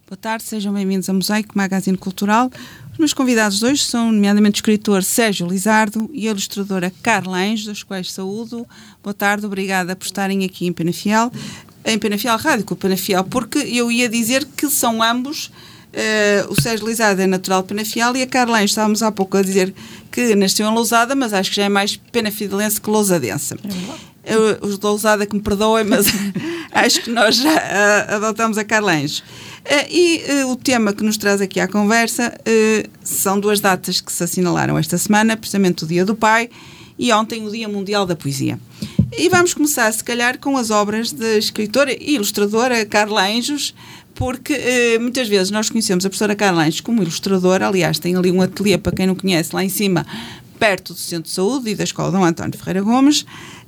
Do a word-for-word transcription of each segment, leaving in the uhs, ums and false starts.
Boa tarde, sejam bem-vindos a Mosaico, Magazine Cultural. Os meus convidados de hoje são, nomeadamente, o escritor Sérgio Lizardo e a ilustradora Carla Anjos, dos quais saúdo. Boa tarde, obrigada por estarem aqui em Penafiel, em Penafiel Rádio, com o Penafiel, porque eu ia dizer que são ambos, uh, o Sérgio Lizardo é natural de Penafiel e a Carla Anjos, estávamos há pouco a dizer que nasceu em Lousada, mas acho que já é mais penafidelense que lousadense. É os de Lousada que me perdoem, mas acho que nós já uh, adotamos a Carla Anjos. Uh, e uh, o tema que nos traz aqui à conversa uh, são duas datas que se assinalaram esta semana, precisamente o Dia do Pai e ontem o Dia Mundial da Poesia. E vamos começar, se calhar, com as obras da escritora e ilustradora Carla Anjos, porque uh, muitas vezes nós conhecemos a professora Carla Anjos como ilustradora. Aliás, tem ali um ateliê, para quem não conhece, lá em cima, perto do Centro de Saúde e da Escola Dom António Ferreira Gomes, uh,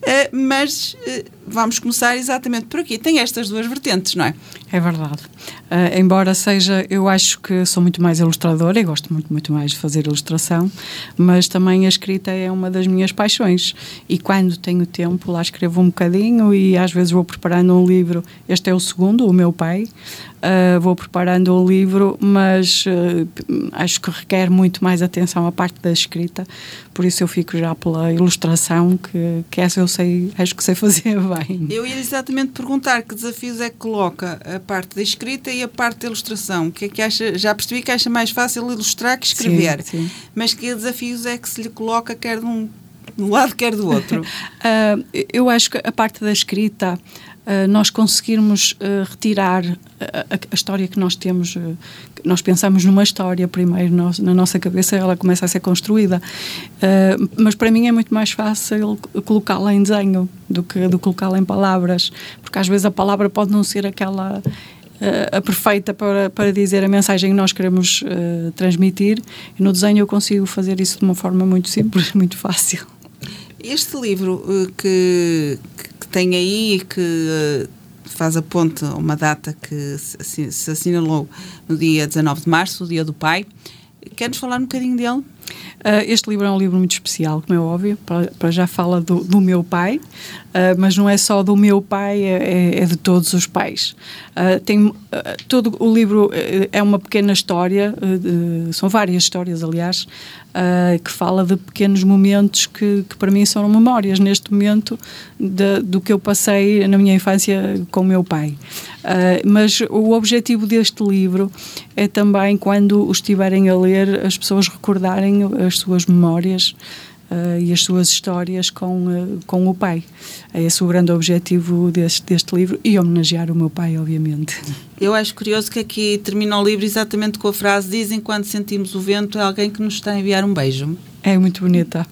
mas uh, vamos começar exatamente por aqui. Tem estas duas vertentes, não é? É verdade. Uh, embora seja, eu acho que sou muito mais ilustradora e gosto muito, muito mais de fazer ilustração, mas também a escrita é uma das minhas paixões e quando tenho tempo lá escrevo um bocadinho e às vezes vou preparando um livro. Este é o segundo, o meu pai. Uh, vou preparando o livro, mas uh, acho que requer muito mais atenção à parte da escrita, por isso eu fico já pela ilustração, que, que essa eu sei, acho que sei fazer bem. Eu ia exatamente perguntar que desafios é que coloca a parte da escrita e a parte da ilustração. O que é que acha? Já percebi que acha mais fácil ilustrar que escrever, sim, sim. Mas que desafios é que se lhe coloca, quer de um, de um lado, quer do outro? uh, eu acho que a parte da escrita, Uh, nós conseguirmos uh, retirar a, a, a história que nós temos, uh, nós pensamos numa história primeiro, nós, na nossa cabeça ela começa a ser construída, uh, mas para mim é muito mais fácil colocá-la em desenho do que, do que colocá-la em palavras, porque às vezes a palavra pode não ser aquela uh, a perfeita para, para dizer a mensagem que nós queremos uh, transmitir, e no desenho eu consigo fazer isso de uma forma muito simples, muito fácil. Este livro uh, que, que tem aí e que uh, faz a ponte a uma data que se, se assinalou no dia dezanove de março, o Dia do Pai. Quer-nos falar um bocadinho dele? Uh, este livro é um livro muito especial, como é óbvio, para, para já fala do, do meu pai, uh, mas não é só do meu pai, é, é de todos os pais. Uh, tem, uh, todo o livro é uma pequena história, uh, uh, são várias histórias, aliás, uh, que fala de pequenos momentos que, que para mim são memórias, neste momento, de, do que eu passei na minha infância com o meu pai. Uh, mas o objetivo deste livro é também, quando o estiverem a ler, as pessoas recordarem as suas memórias uh, e as suas histórias com, uh, com o pai. É esse o grande objetivo deste, deste livro, e homenagear o meu pai, obviamente. Eu acho curioso que aqui termina o livro exatamente com a frase: dizem quando sentimos o vento é alguém que nos está a enviar um beijo. É muito bonita.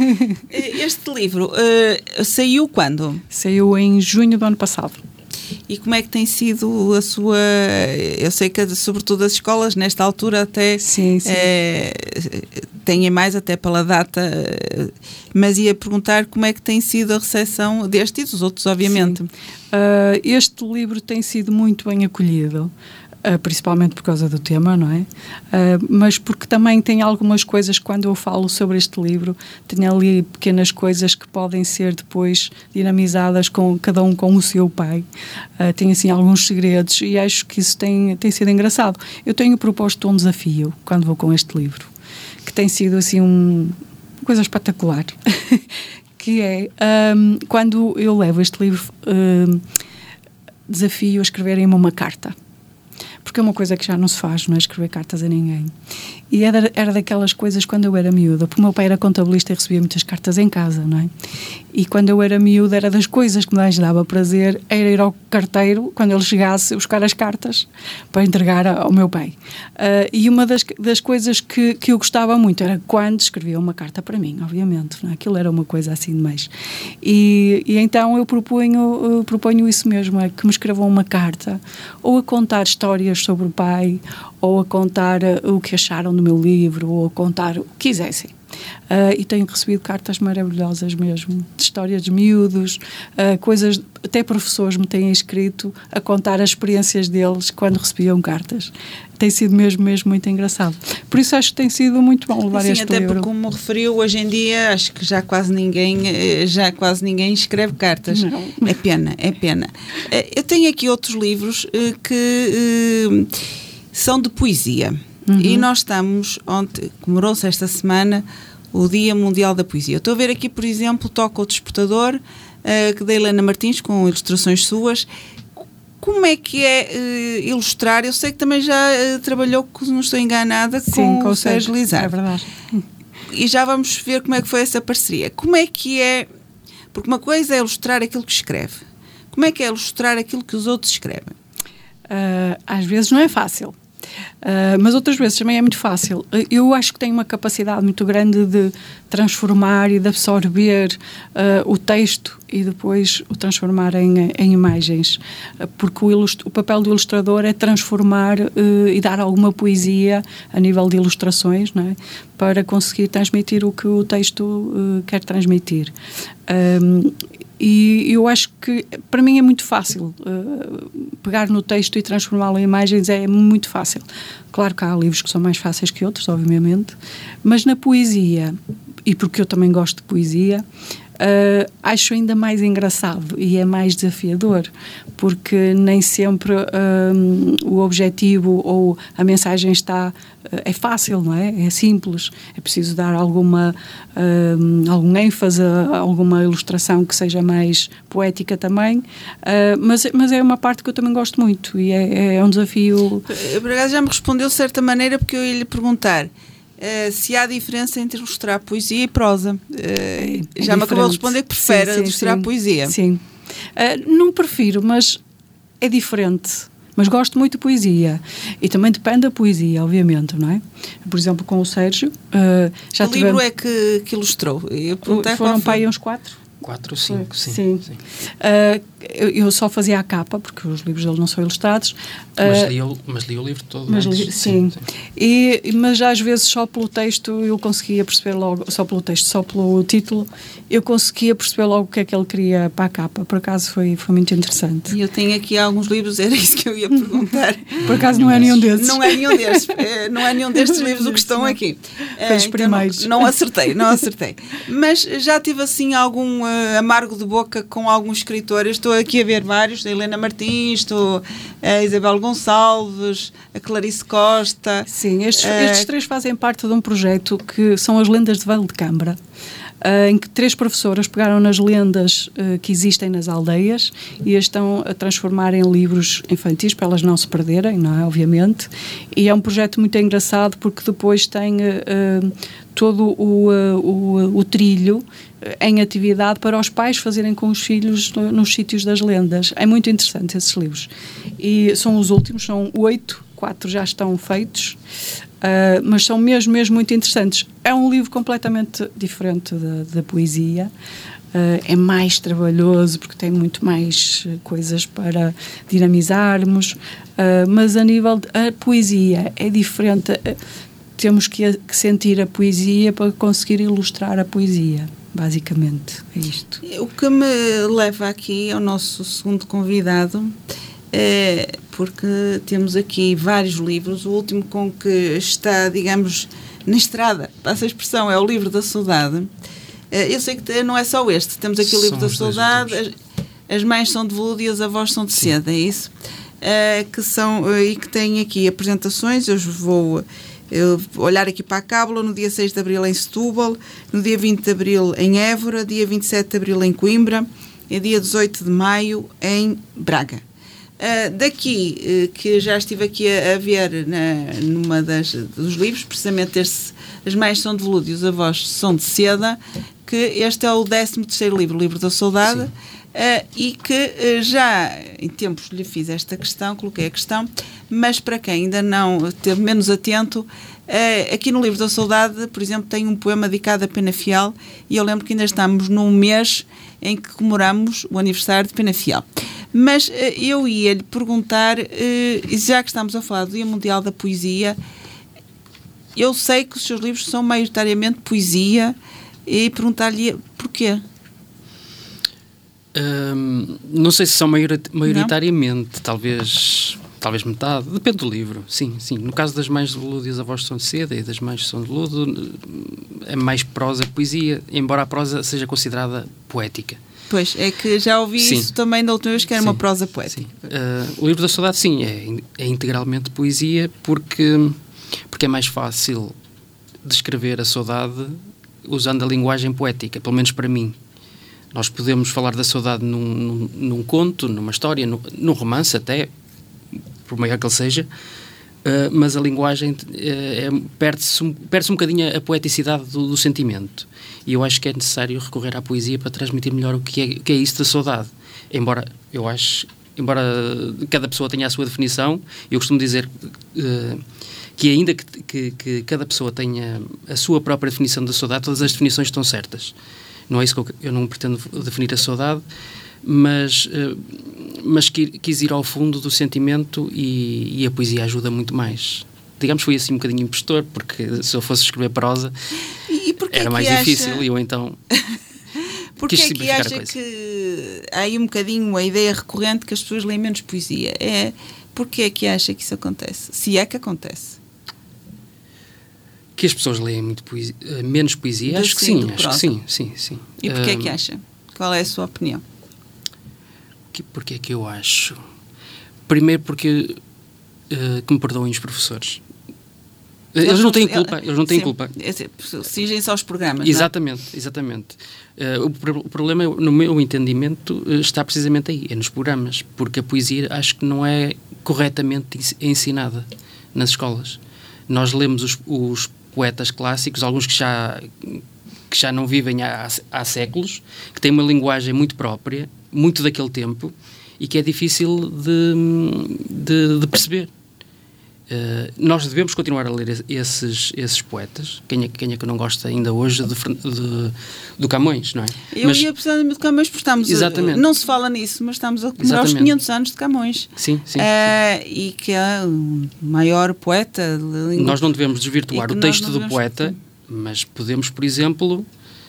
Este livro uh, saiu quando? Saiu em junho do ano passado. E como é que tem sido a sua... Eu sei que, sobretudo, as escolas, nesta altura, até sim, sim. É, têm mais até pela data, mas ia perguntar como é que tem sido a recepção deste e dos outros, obviamente. Uh, este livro tem sido muito bem acolhido. Uh, principalmente por causa do tema, não é? Uh, mas porque também tem algumas coisas, quando eu falo sobre este livro, tenho ali pequenas coisas que podem ser depois dinamizadas com cada um com o seu pai. Uh, tem assim alguns segredos e acho que isso tem, tem sido engraçado. Eu tenho proposto um desafio quando vou com este livro, que tem sido assim um, uma coisa espetacular, que é, um, quando eu levo este livro, um, desafio a escreverem-me uma carta. Porque é uma coisa que já não se faz, não é escrever cartas a ninguém. E era, era daquelas coisas quando eu era miúda, porque o meu pai era contabilista e recebia muitas cartas em casa, não é? E quando eu era miúda, era das coisas que mais dava prazer, era ir ao carteiro, quando ele chegasse, buscar as cartas para entregar ao meu pai. Uh, e uma das, das coisas que, que eu gostava muito era quando escrevia uma carta para mim, obviamente, não é? Aquilo era uma coisa assim demais. E, e então eu proponho, eu proponho isso mesmo, é que me escrevam uma carta, ou a contar histórias sobre o pai, ou a contar uh, o que acharam do meu livro, ou a contar o que quisessem. Uh, e tenho recebido cartas maravilhosas mesmo, de histórias de miúdos, uh, coisas, até professores me têm escrito a contar as experiências deles quando recebiam cartas. Tem sido mesmo, mesmo muito engraçado. Por isso acho que tem sido muito bom levar Sim, este até livro. Porque, como referiu, hoje em dia acho que já quase ninguém, já quase ninguém escreve cartas. Não. É pena, é pena. Eu tenho aqui outros livros que... edição de poesia. Uhum. E nós estamos, ontem, comemorou-se esta semana o Dia Mundial da Poesia. Eu estou a ver aqui, por exemplo, Toca o Despertador, uh, da Helena Martins, com ilustrações suas. Como é que é uh, ilustrar? Eu sei que também já uh, trabalhou, se não estou enganada, com, Sim, com o Sérgio Lizardo. É verdade. E já vamos ver como é que foi essa parceria. Como é que é... Porque uma coisa é ilustrar aquilo que escreve. Como é que é ilustrar aquilo que os outros escrevem? Uh, às vezes não é fácil. Uh, mas outras vezes também é muito fácil. Eu acho que tenho uma capacidade muito grande de transformar e de absorver uh, o texto e depois o transformar em, em imagens, uh, porque o, o papel do ilustrador é transformar uh, e dar alguma poesia a nível de ilustrações, não é? Para conseguir transmitir o que o texto uh, quer transmitir. Um, E eu acho que, para mim, é muito fácil uh, pegar no texto e transformá-lo em imagens, é muito fácil. Claro que há livros que são mais fáceis que outros, obviamente, mas na poesia, e porque eu também gosto de poesia, uh, acho ainda mais engraçado e é mais desafiador, porque nem sempre um, o objetivo ou a mensagem está... É fácil, não é? É simples. É preciso dar alguma, um, algum ênfase, alguma ilustração que seja mais poética também, uh, mas, mas é uma parte que eu também gosto muito e é, é um desafio... Por acaso já me respondeu de certa maneira, porque eu ia lhe perguntar uh, se há diferença entre ilustrar poesia e prosa. Uh, é, é já me acabou de responder que prefere sim, sim, ilustrar sim. poesia. Sim. Uh, não prefiro, mas é diferente. Mas gosto muito de poesia. E também depende da poesia, obviamente, não é? Por exemplo, com o Sérgio... Uh, já que tivemos... livro é que, que ilustrou? Eu Foram para aí uns quatro? Quatro ou cinco, sim. sim. sim. Uh, eu, eu só fazia a capa, porque os livros dele não são ilustrados. Mas, uh, li, o, mas li o livro todo. Mas li, sim. sim. sim. E, mas às vezes só pelo texto eu conseguia perceber logo, só pelo texto, só pelo título, eu conseguia perceber logo o que é que ele queria para a capa. Por acaso foi, foi muito interessante. E eu tenho aqui alguns livros, era isso que eu ia perguntar. Por acaso não é nenhum desses. Não é nenhum destes, não é nenhum destes livros o que estão aqui. Foi os primeiros. Então, não, não acertei, não acertei. Mas já tive assim algum uh, amargo de boca com alguns escritores. Estou aqui a ver vários, a Helena Martins, estou a Isabel Gonçalves, a Clarice Costa. Sim, estes, uh, estes três fazem parte de um projeto que são as Lendas de Vale de Câmara, uh, em que três professoras pegaram nas lendas uh, que existem nas aldeias e as estão a transformar em livros infantis para elas não se perderem, não é? Obviamente. E é um projeto muito engraçado porque depois tem uh, todo o, uh, o, o trilho em atividade para os pais fazerem com os filhos no, nos sítios das lendas. É muito interessante esses livros. E são os últimos, são oito, quatro já estão feitos, uh, mas são mesmo, mesmo muito interessantes. É um livro completamente diferente da, da poesia, uh, é mais trabalhoso porque tem muito mais coisas para dinamizarmos, uh, mas a nível de a poesia é diferente. Uh, temos que, que sentir a poesia para conseguir ilustrar a poesia. Basicamente, é isto. O que me leva aqui ao nosso segundo convidado, é porque temos aqui vários livros. O último com que está, digamos, na estrada, passa a expressão, é o Livro da Saudade. Eu sei que não é só este, temos aqui o Livro da Saudade, as, as mães são de veludo e as avós são de seda, é isso? É, que são, e que têm aqui apresentações. Eu vou... Eu olhar aqui para a Cábula, no dia seis de abril em Setúbal, no dia vinte de abril em Évora, dia vinte e sete de abril em Coimbra e dia dezoito de maio em Braga. Uh, daqui, uh, que já estive aqui a, a ver na, numa das, dos livros, precisamente este, As Mães são de Veludo e os Avós são de Seda, que este é o décimo terceiro livro, o Livro da Saudade, uh, e que uh, já em tempos lhe fiz esta questão, coloquei a questão, mas para quem ainda não esteve menos atento, uh, aqui no Livro da Saudade, por exemplo, tem um poema dedicado a Penafiel, e eu lembro que ainda estamos num mês em que comemoramos o aniversário de Penafiel. Mas uh, eu ia-lhe perguntar, uh, já que estamos a falar do Dia Mundial da Poesia, eu sei que os seus livros são maioritariamente poesia, e perguntar-lhe porquê. Um, não sei se são maioritariamente, não? talvez talvez metade, depende do livro, sim, sim. No caso das Mães de Veludo e as Avós são de Seda e das Mães são de Veludo, é mais prosa que poesia, embora a prosa seja considerada poética. Pois, é que já ouvi sim. isso também da última vez, que era sim. uma prosa poética. Uh, o livro da saudade, sim, é, é integralmente poesia, porque, porque é mais fácil descrever a saudade usando a linguagem poética, pelo menos para mim. Nós podemos falar da saudade num, num, num conto, numa história, num, num romance até, por maior que ele seja, uh, mas a linguagem uh, é, perde-se, um, perde-se um bocadinho a poeticidade do, do sentimento. E eu acho que é necessário recorrer à poesia para transmitir melhor o que é, o que é isso da saudade. Embora, eu acho, embora cada pessoa tenha a sua definição, eu costumo dizer uh, que ainda que, que, que cada pessoa tenha a sua própria definição da saudade, todas as definições estão certas. Não é isso que eu, eu não pretendo definir a saudade, mas, uh, mas quis ir ao fundo do sentimento e, e a poesia ajuda muito mais. Digamos que foi assim um bocadinho impostor, porque se eu fosse escrever prosa e, e era mais acha... difícil e eu então porque quis é que acha que há aí um bocadinho a ideia recorrente que as pessoas leem menos poesia? É, porque é que acha que isso acontece? Se é que acontece? Que as pessoas leem muito poesia, menos poesia? Do acho que sim, acho que sim, sim, sim. E porquê um, é que acha? Qual é a sua opinião? Que, porque é que eu acho? Primeiro porque, uh, que me perdoem os professores. Eles, eles não têm culpa, eles não têm sim, culpa. Exigem-se aos programas, Exatamente, não é? exatamente. Uh, o, pro, o problema, no meu entendimento, uh, está precisamente aí, é nos programas, porque a poesia acho que não é corretamente ensinada nas escolas. Nós lemos os, os poetas clássicos, alguns que já, que já não vivem há, há séculos, que têm uma linguagem muito própria, muito daquele tempo, e que é difícil de, de, de perceber. Uh, nós devemos continuar a ler esses, esses poetas. Quem é, quem é que não gosta ainda hoje de, de, do Camões, não é? Eu mas, ia precisar de Camões porque estamos a, não se fala nisso, mas estamos a comemorar os quinhentos anos de Camões. Sim, sim, uh, sim. E que é o maior poeta. Nós não devemos desvirtuar o texto do poeta, mas podemos, por exemplo,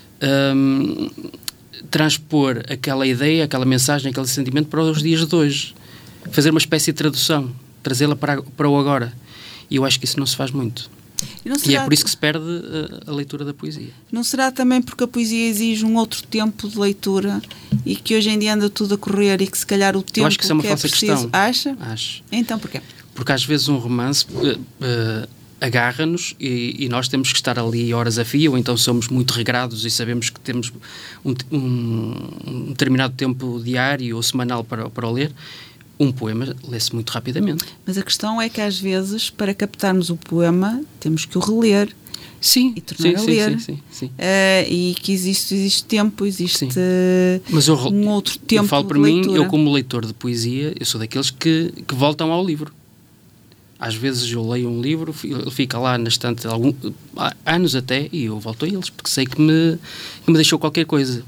um, transpor aquela ideia, aquela mensagem, aquele sentimento para os dias de hoje. Fazer uma espécie de tradução. Trazê-la para, para o agora. E eu acho que isso não se faz muito. E, e é por isso que se perde a, a leitura da poesia. Não será também porque a poesia exige um outro tempo de leitura e que hoje em dia anda tudo a correr e que se calhar o tempo eu acho que isso é uma que falsa é preciso... questão. Acha? Acho. Então porquê? Porque às vezes um romance uh, uh, agarra-nos e, e nós temos que estar ali horas a fio, ou então somos muito regrados e sabemos que temos um, um, um determinado tempo diário ou semanal para, para o ler. Um poema lê-se muito rapidamente. Mas a questão é que às vezes, para captarmos o poema, temos que o reler. Sim, e tornar sim, a ler. Sim, sim, sim. Uh, e que existe, existe tempo, existe uh, Mas eu, um outro tempo eu falo de para leitura. mim, eu como leitor de poesia, eu sou daqueles que, que voltam ao livro. Às vezes eu leio um livro, ele fica lá na estante algum, há anos até, e eu volto a eles, porque sei que me, que me deixou qualquer coisa.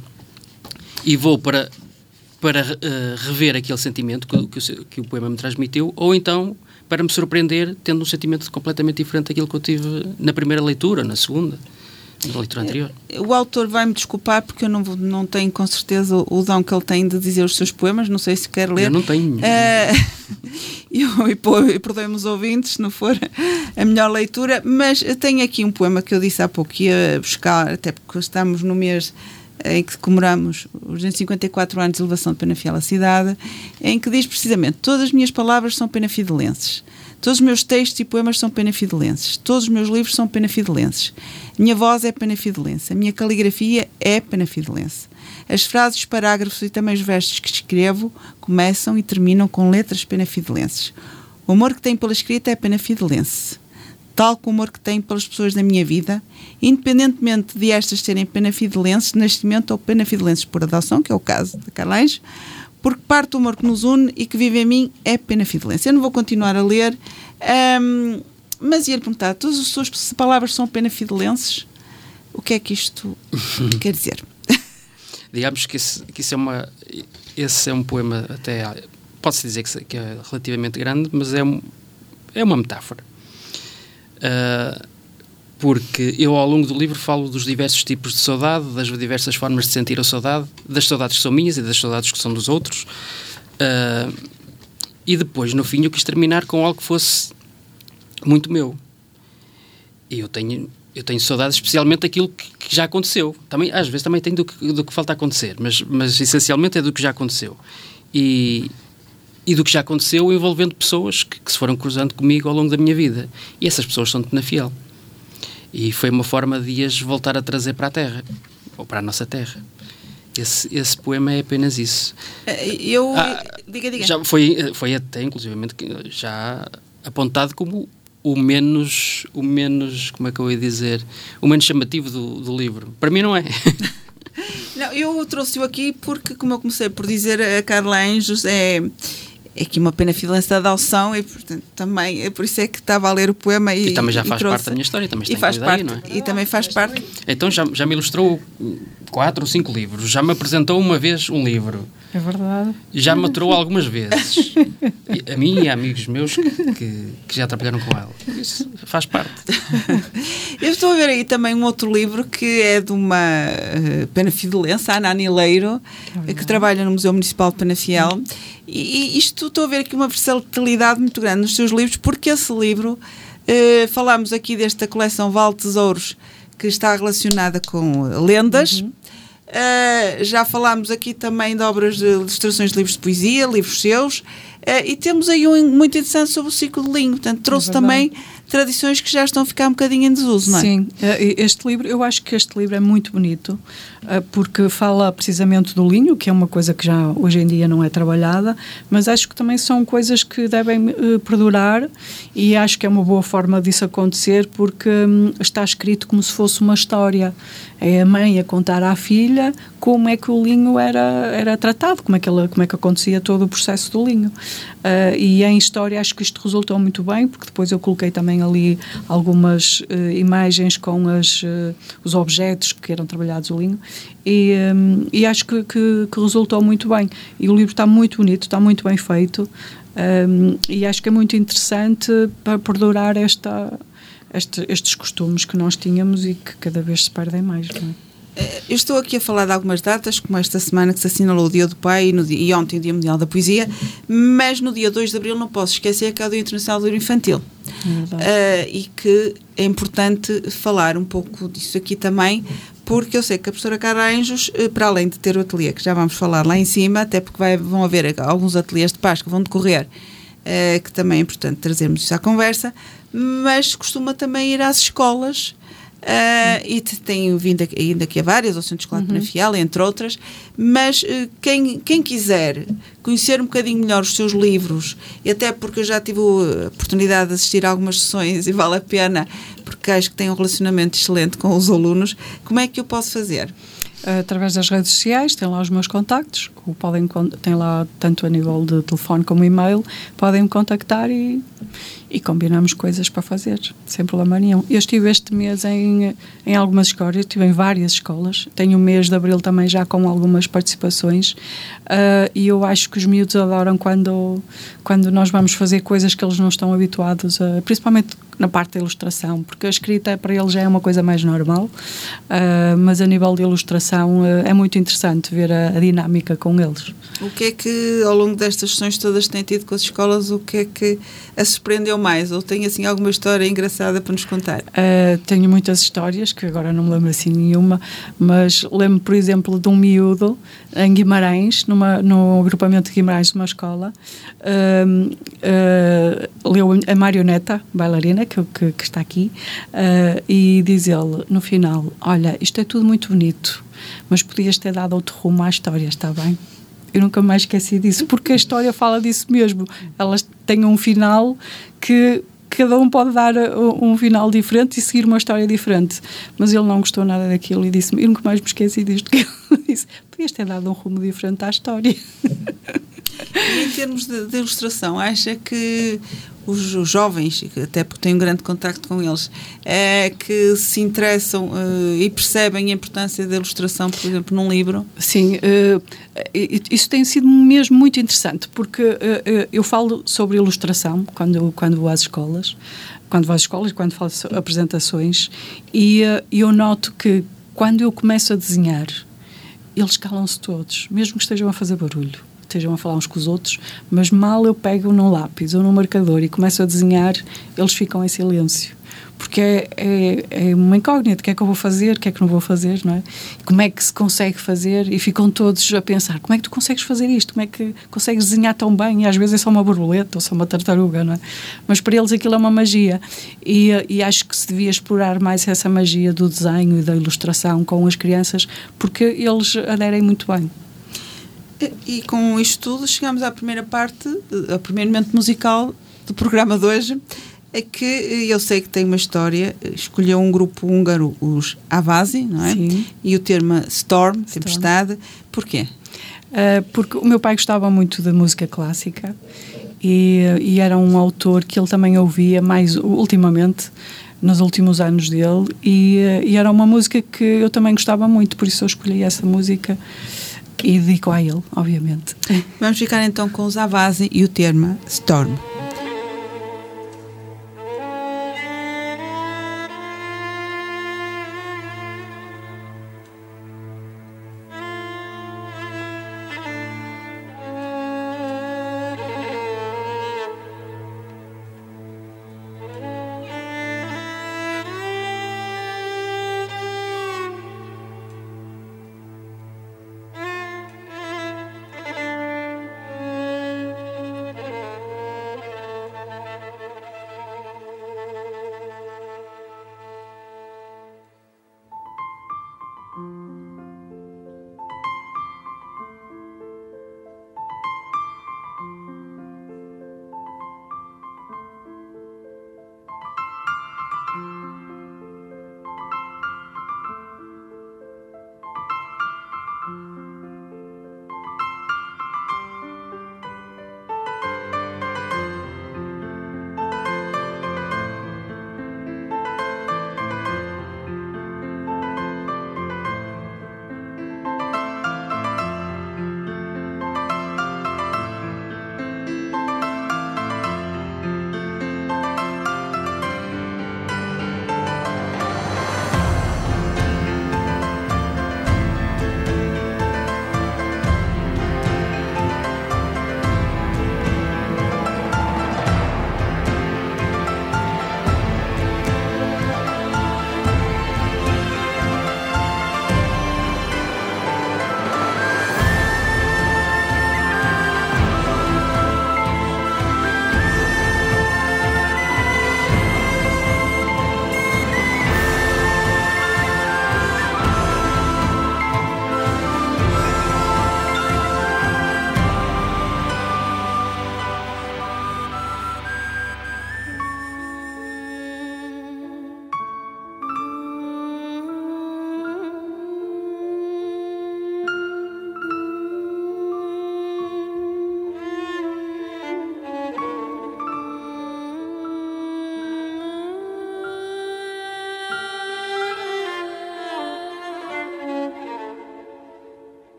E vou para... para uh, rever aquele sentimento que, que, o, que o poema me transmitiu, ou então para me surpreender tendo um sentimento completamente diferente daquilo que eu tive na primeira leitura, na segunda, na leitura anterior. O autor vai-me desculpar porque eu não, não tenho com certeza o, o dom que ele tem de dizer os seus poemas, não sei se quer ler. Eu não tenho. Uh, eu, e perdoem-me os ouvintes se não for a melhor leitura, mas eu tenho aqui um poema que eu disse há pouco que ia buscar, até porque estamos no mês em que comemoramos os duzentos e cinquenta e quatro anos de elevação de Penafiel à cidade, em que diz precisamente: todas as minhas palavras são penafidelenses, todos os meus textos e poemas são penafidelenses, todos os meus livros são penafidelenses, minha voz é penafidelense, a minha caligrafia é penafidelense, as frases, os parágrafos e também os versos que escrevo começam e terminam com letras penafidelenses. O amor que tenho pela escrita é penafidelense, tal como o amor que tenho pelas pessoas da minha vida, independentemente de estas serem penafidelenses de nascimento ou penafidelenses por adoção, que é o caso de Carlange, porque parte do amor que nos une e que vive em mim é penafidelense. Eu não vou continuar a ler, um, mas ia-lhe perguntar: todas as suas palavras são penafidelenses? O que é que isto quer dizer? Digamos que, esse, que isso é uma, esse é um poema até, pode-se dizer que, que é relativamente grande, mas é, um, é uma metáfora. Uh, porque eu ao longo do livro falo dos diversos tipos de saudade, das diversas formas de sentir a saudade, das saudades que são minhas e das saudades que são dos outros, uh, e depois no fim eu quis terminar com algo que fosse muito meu. E eu tenho eu tenho saudades especialmente daquilo que, que já aconteceu. Também, às vezes também tenho do que, do que falta acontecer, mas, mas essencialmente é do que já aconteceu. E, e do que já aconteceu envolvendo pessoas que, que se foram cruzando comigo ao longo da minha vida. E essas pessoas são de Penafiel. E foi uma forma de as voltar a trazer para a terra, ou para a nossa terra. Esse, esse poema é apenas isso. Eu... Ah, diga, diga. Já foi, foi até, inclusivamente, já apontado como o menos, o menos, como é que eu ia dizer, o menos chamativo do, do livro. Para mim não é. Não, eu trouxe-o aqui porque, como eu comecei por dizer, a Carla Anjos é... é aqui uma penafilense da adoção e, portanto, também, é por isso é que estava a ler o poema e, e também já faz trouxe, parte da minha história, também está e faz parte, aí, não é? E também faz parte. Então já, já me ilustrou quatro ou cinco livros, já me apresentou uma vez um livro. É verdade. Já me aturou algumas vezes. E a mim e a amigos meus que, que, que já trabalharam com ela. Isso faz parte. Eu estou a ver aí também um outro livro que é de uma uh, penafidelense, a Ana Anileiro, é que trabalha no Museu Municipal de Penafiel. Hum. E, e isto, estou a ver aqui uma versatilidade muito grande nos seus livros, porque esse livro, uh, falámos aqui desta coleção Vale Tesouros, que está relacionada com lendas. Uhum. Uh, já falámos aqui também de obras de ilustrações de livros de poesia, livros seus, uh, e temos aí um muito interessante sobre o ciclo de linho, portanto trouxe é também tradições que já estão a ficar um bocadinho em desuso, não é? Sim, este livro, eu acho que este livro é muito bonito, porque fala precisamente do linho, que é uma coisa que já hoje em dia não é trabalhada, mas acho que também são coisas que devem perdurar e acho que é uma boa forma disso acontecer, porque está escrito como se fosse uma história. É a mãe a contar à filha como é que o linho era, era tratado, como é, que ela, como é que acontecia todo o processo do linho. Uh, e em história acho que isto resultou muito bem, porque depois eu coloquei também ali algumas uh, imagens com as, uh, os objetos que eram trabalhados o linho e, um, e acho que, que, que resultou muito bem. E o livro está muito bonito, está muito bem feito um, e acho que é muito interessante para perdurar esta... Este, estes costumes que nós tínhamos e que cada vez se perdem mais, não é? Eu estou aqui a falar de algumas datas, como esta semana que se assinalou o Dia do Pai e, no dia, e ontem o Dia Mundial da Poesia, mas no dia dois de Abril não posso esquecer que é o Dia Internacional do Livro Infantil. É uh, e que é importante falar um pouco disso aqui também, porque eu sei que a professora Carla Anjos, para além de ter o ateliê, que já vamos falar lá em cima, até porque vai, vão haver alguns ateliês de Páscoa que vão decorrer, uh, que também é importante trazermos isso à conversa, mas costuma também ir às escolas uh, e tem vindo ainda aqui a várias, ao Centro Escolar de Penafiel, entre outras, mas uh, quem, quem quiser conhecer um bocadinho melhor os seus livros, e até porque eu já tive a oportunidade de assistir a algumas sessões e vale a pena, porque acho que tem um relacionamento excelente com os alunos, como é que eu posso fazer? Através das redes sociais, tem lá os meus contactos, podem, tem lá tanto a nível de telefone como e-mail, podem me contactar e, e combinamos coisas para fazer, sem problema nenhum. Eu estive este mês em, em algumas escolas, estive em várias escolas, tenho o mês de Abril também já com algumas participações uh, e eu acho que os miúdos adoram quando, quando nós vamos fazer coisas que eles não estão habituados a, principalmente na parte da ilustração, porque a escrita para eles já é uma coisa mais normal, uh, mas a nível de ilustração uh, é muito interessante ver a, a dinâmica com eles. O que é que, ao longo destas sessões todas que têm tido com as escolas, o que é que a surpreendeu mais? Ou tem, assim, alguma história engraçada para nos contar? Uh, tenho muitas histórias, que agora não me lembro assim nenhuma, mas lembro, por exemplo, de um miúdo em Guimarães, numa, no agrupamento de Guimarães de uma escola, uh, uh, leu a Marioneta, bailarina, que, que, que está aqui, uh, e diz ele, no final, olha, isto é tudo muito bonito, mas podias ter dado outro rumo à história, está bem? Eu nunca mais esqueci disso, porque a história fala disso mesmo. Elas têm um final que cada um pode dar um final diferente e seguir uma história diferente. Mas ele não gostou nada daquilo e disse-me, eu nunca mais me esqueci disto, que ele disse, podias ter dado um rumo diferente à história. E em termos de, de ilustração, acha que os, os jovens, até porque tenho um grande contacto com eles, é, que se interessam uh, e percebem a importância da ilustração, por exemplo, num livro? Sim, uh, isso tem sido mesmo muito interessante, porque uh, uh, eu falo sobre ilustração quando, quando vou às escolas, quando vou às escolas, quando faço apresentações, e uh, eu noto que quando eu começo a desenhar, eles calam-se todos, mesmo que estejam a fazer barulho. Estejam a falar uns com os outros, mas mal eu pego num lápis ou num marcador e começo a desenhar, eles ficam em silêncio. porque é, é, é uma incógnita, o que é que eu vou fazer, o que é que não vou fazer, não é? Como é que se consegue fazer, e ficam todos a pensar, como é que tu consegues fazer isto, como é que consegues desenhar tão bem, e às vezes é só uma borboleta ou só uma tartaruga, não é? Mas para eles aquilo é uma magia, e, e acho que se devia explorar mais essa magia do desenho e da ilustração com as crianças, porque eles aderem muito bem. E, e com isto tudo chegamos à primeira parte, ao primeiro momento musical do programa de hoje, é que eu sei que tem uma história, escolheu um grupo húngaro, os Avasi, não é? Sim. E o termo Storm, tempestade, porquê? Uh, porque o meu pai gostava muito de música clássica e, e era um autor que ele também ouvia mais ultimamente, nos últimos anos dele, e, e era uma música que eu também gostava muito, por isso eu escolhi essa música e dedico a ele, obviamente. Vamos ficar então com os Avasi e o termo Storm.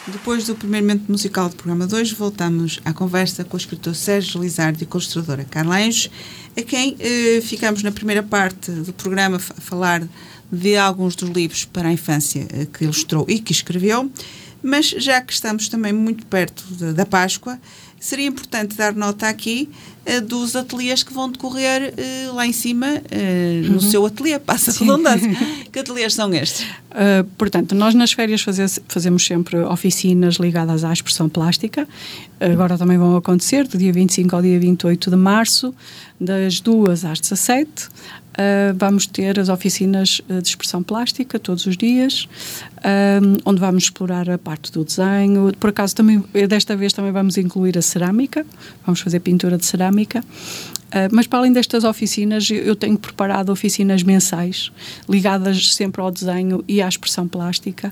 Depois do primeiro momento musical do programa de hoje, voltamos à conversa com o escritor Sérgio Lizardo e com a ilustradora Carla Anjos, a quem eh, ficamos na primeira parte do programa a falar de alguns dos livros para a infância eh, que ilustrou e que escreveu, mas já que estamos também muito perto de, da Páscoa, seria importante dar nota aqui uh, dos ateliês que vão decorrer uh, lá em cima, uh, no uhum. seu ateliê, passa a redundância. Que ateliês são estes? Uh, portanto, nós nas férias fazer, fazemos sempre oficinas ligadas à expressão plástica. Agora também vão acontecer, do dia vinte e cinco ao dia vinte e oito de março, das duas às dezassete. Uh, vamos ter as oficinas de expressão plástica todos os dias, um, onde vamos explorar a parte do desenho. Por acaso, também, desta vez também vamos incluir a cerâmica, vamos fazer pintura de cerâmica. Uh, mas para além destas oficinas, eu tenho preparado oficinas mensais, ligadas sempre ao desenho e à expressão plástica.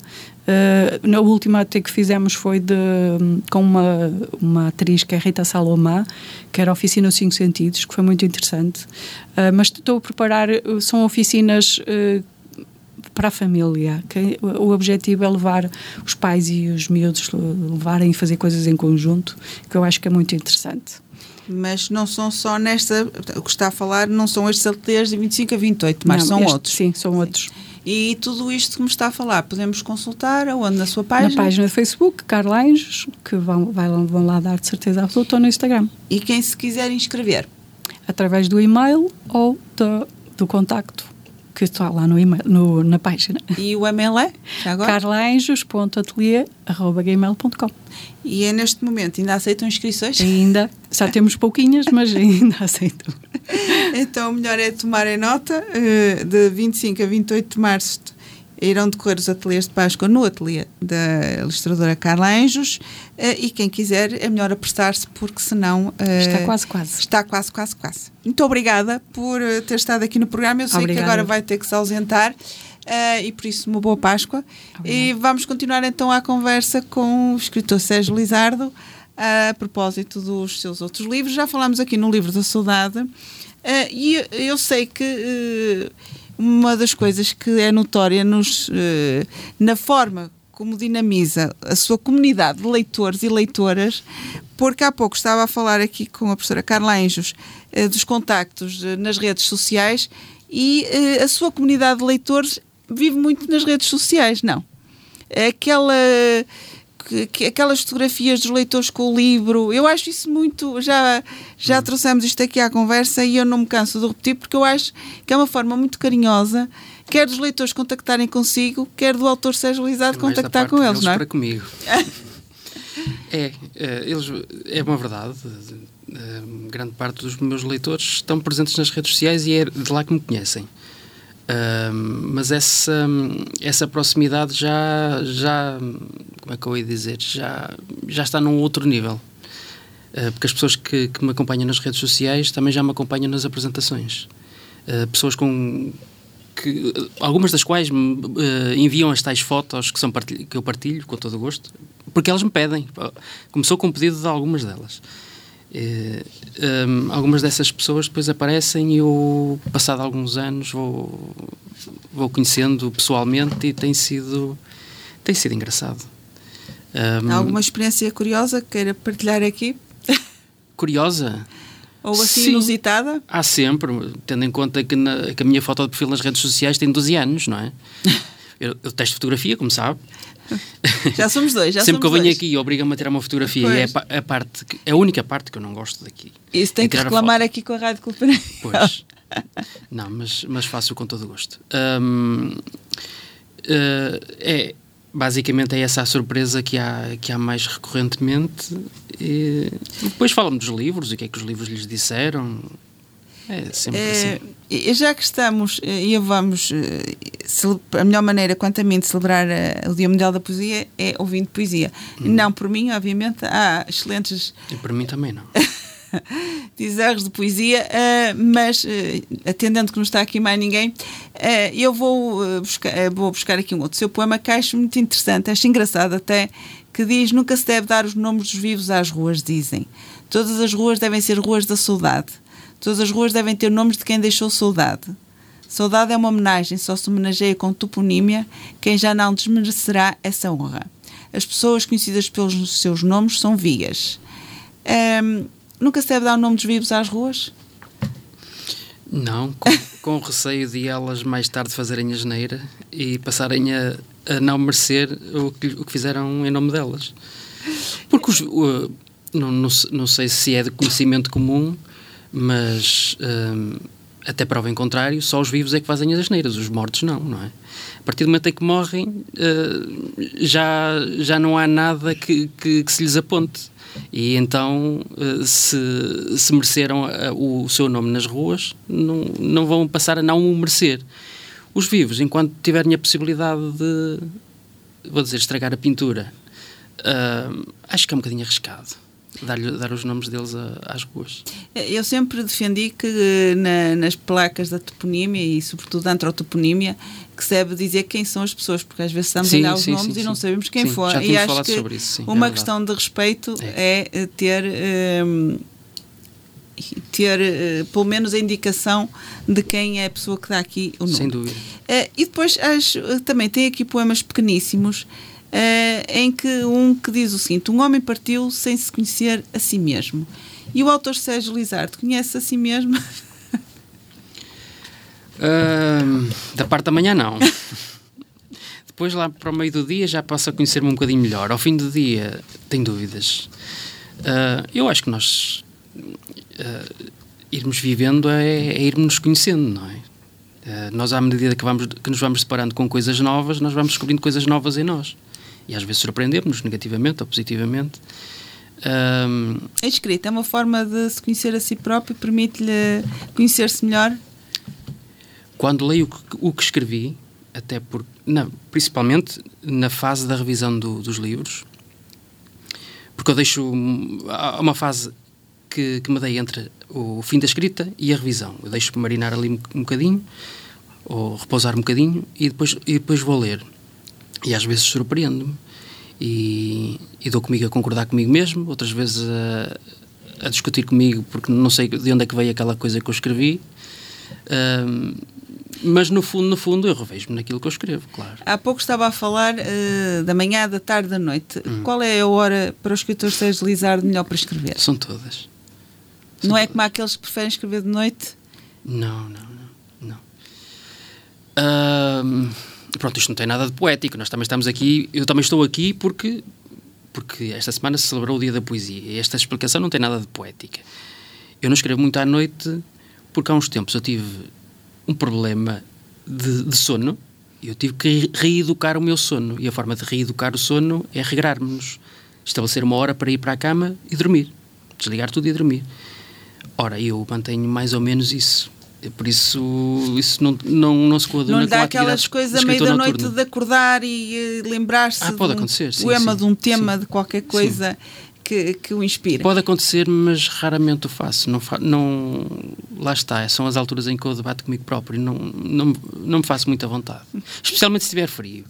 Uh, na última até que fizemos foi de, com uma, uma atriz que é Rita Salomã, que era a oficina Cinco Sentidos, que foi muito interessante. Uh, mas estou a preparar, são oficinas uh, para a família, que o objetivo é levar os pais e os miúdos levarem a fazer coisas em conjunto, que eu acho que é muito interessante. Mas não são só nesta, o que está a falar, não são estes ateliês de vinte e cinco a vinte e oito, mas não, são este, outros. Sim, são sim. outros. E tudo isto que me está a falar, podemos consultar onde? Na sua página? Na página do Facebook, Carla Anjos, que vão, vão lá dar de certeza absoluta, ou no Instagram. E quem se quiser inscrever? Através do e-mail ou do, do contacto que está lá no e-mail, no, na página. E o e-mail é? carlaanjos ponto ateliê arroba gmail ponto com. E é neste momento, ainda aceitam inscrições? Ainda, já temos pouquinhas, mas ainda aceitam. Então o melhor é tomarem nota, de vinte e cinco a vinte e oito de março irão decorrer os ateliês de Páscoa no ateliê da ilustradora Carla Anjos, e quem quiser é melhor apressar-se, porque senão... Está quase, quase. Está quase, quase, quase. Muito obrigada por ter estado aqui no programa. Eu sei Obrigada. Que agora vai ter que se ausentar, e por isso uma boa Páscoa. Obrigada. E vamos continuar então a conversa com o escritor Sérgio Lizardo, a propósito dos seus outros livros. Já falámos aqui no livro da Saudade, e eu sei que... uma das coisas que é notória nos, uh, na forma como dinamiza a sua comunidade de leitores e leitoras, porque há pouco estava a falar aqui com a professora Carla Anjos uh, dos contactos uh, nas redes sociais, e uh, a sua comunidade de leitores vive muito nas redes sociais, não? Aquela... Que, que, aquelas fotografias dos leitores com o livro, eu acho isso muito, já, já uhum. trouxemos isto aqui à conversa e eu não me canso de repetir, porque eu acho que é uma forma muito carinhosa, quer dos leitores contactarem consigo, quer do autor Sérgio Lizardo contactar com eles, eles, não é? Para comigo. é, é, eles, é uma verdade, grande parte dos meus leitores estão presentes nas redes sociais e é de lá que me conhecem. Uh, mas essa, essa proximidade já, já, como é que eu ia dizer, já, já está num outro nível. Uh, porque as pessoas que, que me acompanham nas redes sociais também já me acompanham nas apresentações. Uh, pessoas com... Que, algumas das quais me uh, enviam as tais fotos que, são partilho, que eu partilho com todo o gosto, porque elas me pedem. Começou com um pedido de algumas delas. Uh, um, algumas dessas pessoas depois aparecem e eu, passado alguns anos, vou, vou conhecendo pessoalmente e tem sido, tem sido engraçado. Um, Há alguma experiência curiosa que queira partilhar aqui? Curiosa? Ou assim Sim, inusitada? Há sempre, tendo em conta que, na, que a minha foto de perfil nas redes sociais tem doze anos, não é? Eu, eu testo fotografia, como sabe. Já somos dois, já Sempre somos que eu venho dois. aqui obriga-me a tirar uma fotografia. É a, a, parte que, é a única parte que eu não gosto daqui. Isso tem é que reclamar aqui com a Rádio Cultura. Pois. Não, mas, mas faço com todo o gosto. Um, uh, é, basicamente é essa a surpresa que há, que há mais recorrentemente. E, e depois falam-me dos livros, e o que é que os livros lhes disseram. É sempre é, assim. E já que estamos e vamos, a melhor maneira, quanto a mim, de celebrar o Dia Mundial da Poesia é ouvindo poesia. Hum. Não por mim, obviamente, há excelentes... E por mim também não. deserros de poesia, mas atendendo que não está aqui mais ninguém, eu vou buscar, vou buscar aqui um outro seu poema que acho muito interessante, acho engraçado até, que diz: nunca se deve dar os nomes dos vivos às ruas, dizem. Todas as ruas devem ser ruas da saudade. Todas as ruas devem ter nomes de quem deixou saudade. Saudade é uma homenagem, só se homenageia com toponímia quem já não desmerecerá essa honra. as pessoas conhecidas pelos seus nomes são vias. Um, nunca se deve dar o nome dos vivos às ruas? Não, com, com receio de elas mais tarde fazerem asneira e passarem a, a não merecer o que, o que fizeram em nome delas. Porque os, uh, não, não, não sei se é de conhecimento comum, mas um, até prova em contrário, só os vivos é que fazem as asneiras, os mortos não, não é? A partir do momento em que morrem, uh, já, já não há nada que, que, que se lhes aponte. E então, se, se mereceram o seu nome nas ruas, não, não vão passar a não o merecer. Os vivos, enquanto tiverem a possibilidade de, vou dizer, estragar a pintura, uh, acho que é um bocadinho arriscado dar, dar os nomes deles a, às ruas. Eu sempre defendi que na, nas placas da toponímia e sobretudo da antrotoponímia, que se deve dizer quem são as pessoas, porque às vezes estamos sim, a olhar os sim, nomes sim, e não sim. sabemos quem sim, foi. Já e acho falado que sobre isso, sim, uma é questão de respeito é, é ter, um, ter uh, pelo menos a indicação de quem é a pessoa que dá aqui o nome. Sem dúvida. Uh, e depois acho, também tem aqui poemas pequeníssimos, uh, em que um que diz o seguinte: um homem partiu sem se conhecer a si mesmo. E o autor Sérgio Lizardo conhece a si mesmo? Uh, da parte da manhã não. Depois lá para o meio do dia já passo a conhecer-me um bocadinho melhor. Ao fim do dia tenho dúvidas. Uh, eu acho que nós uh, irmos vivendo é, é irmos nos conhecendo, não é? Uh, nós à medida que, vamos, que nos vamos deparando com coisas novas, nós vamos descobrindo coisas novas em nós. E às vezes surpreendemos-nos negativamente ou positivamente. Um, a escrita é uma forma de se conhecer a si próprio, permite-lhe conhecer-se melhor? Quando leio o que, o que escrevi, até por, não, principalmente na fase da revisão do, dos livros, porque eu deixo há uma fase que, que me dei entre o fim da escrita e a revisão. Eu deixo marinar ali um, um bocadinho, ou repousar um bocadinho, e depois, e depois vou ler. E às vezes surpreendo-me. E, e dou comigo a concordar comigo mesmo, outras vezes a, a discutir comigo porque não sei de onde é que veio aquela coisa que eu escrevi, um, mas no fundo, no fundo eu revejo-me naquilo que eu escrevo, claro. Há pouco estava a falar uh, da manhã, da tarde, da noite. Hum. Qual é a hora para o escritor Sérgio Lizardo melhor para escrever? São todas. São não é todas. Como há aqueles que preferem escrever de noite? Não, não, não, não. Um, Pronto, isto não tem nada de poético. Nós também estamos aqui, eu também estou aqui porque, porque esta semana se celebrou o Dia da Poesia. E esta explicação não tem nada de poética. Eu não escrevo muito à noite porque há uns tempos eu tive um problema de, de sono e eu tive que reeducar o meu sono. E a forma de reeducar o sono é regrar-nos. Estabelecer uma hora para ir para a cama e dormir. Desligar tudo e dormir. Ora, eu mantenho mais ou menos isso. Por isso, isso não, não, não se coaduna não lhe dá com a aquelas coisas à meia da noite de acordar e uh, lembrar-se ah, pode de um acontecer, sim, poema, sim, de um tema, sim. de qualquer coisa que, que o inspire. Pode acontecer, mas raramente o faço. Não, fa não, lá está, são as alturas em que eu debato comigo próprio. Não, não, não me faço muita vontade. Especialmente se estiver frio.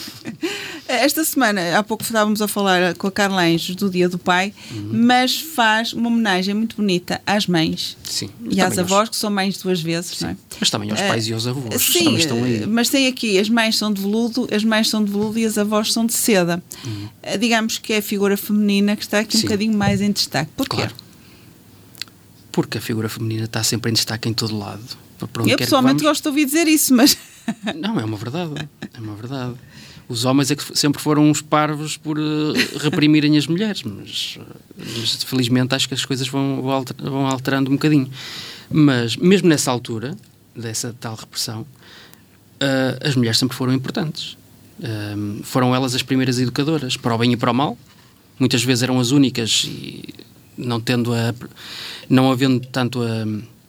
Esta semana, há pouco estávamos a falar com a Carla Anjos do Dia do Pai, uhum. mas faz uma homenagem muito bonita às mães. Sim. E às avós, que são mães duas vezes, sim. não é? Mas também aos pais uh, e aos avós. Sim, também estão aí. Mas tem aqui, as mães são de veludo, as mães são de veludo e as avós são de seda. Uhum. Uh, digamos que é a figura feminina que está aqui sim. um bocadinho mais em destaque. Porquê? Claro. Porque a figura feminina está sempre em destaque em todo lado. Para onde Eu pessoalmente gosto de ouvir dizer isso, mas... Não, é uma verdade. É uma verdade. Os homens é que sempre foram uns parvos por uh, reprimirem as mulheres, mas, mas felizmente acho que as coisas vão, vão alterando um bocadinho. Mas mesmo nessa altura, dessa tal repressão, uh, as mulheres sempre foram importantes. Uh, foram elas as primeiras educadoras, para o bem e para o mal. Muitas vezes eram as únicas e não tendo a, não havendo tanto a